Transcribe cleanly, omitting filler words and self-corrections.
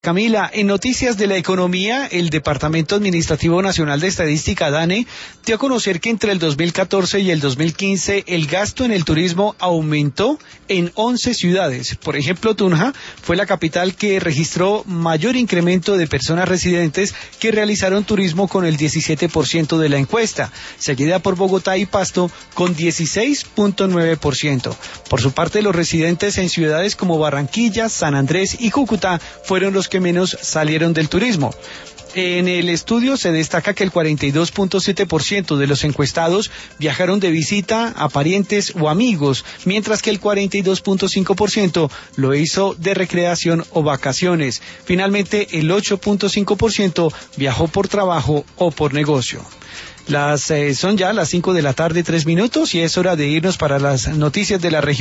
Camila, en noticias de la economía, el Departamento Administrativo Nacional de Estadística, DANE, dio a conocer que entre el 2014 y el 2015 el gasto en el turismo aumentó en 11 ciudades. Por ejemplo, Tunja fue la capital que registró mayor incremento de personas residentes que realizaron turismo con el 17% de la encuesta, seguida por Bogotá y Pasto con 16.9%. Por su parte, los residentes en ciudades como Barranquilla, San Andrés y Cúcuta fueron los que menos salieron del turismo. En el estudio se destaca que el 42.7% de los encuestados viajaron de visita a parientes o amigos, mientras que el 42.5% lo hizo de recreación o vacaciones. Finalmente, el 8.5% viajó por trabajo o por negocio. Son ya las 5 de la tarde, 3 minutos, y es hora de irnos para las noticias de la región.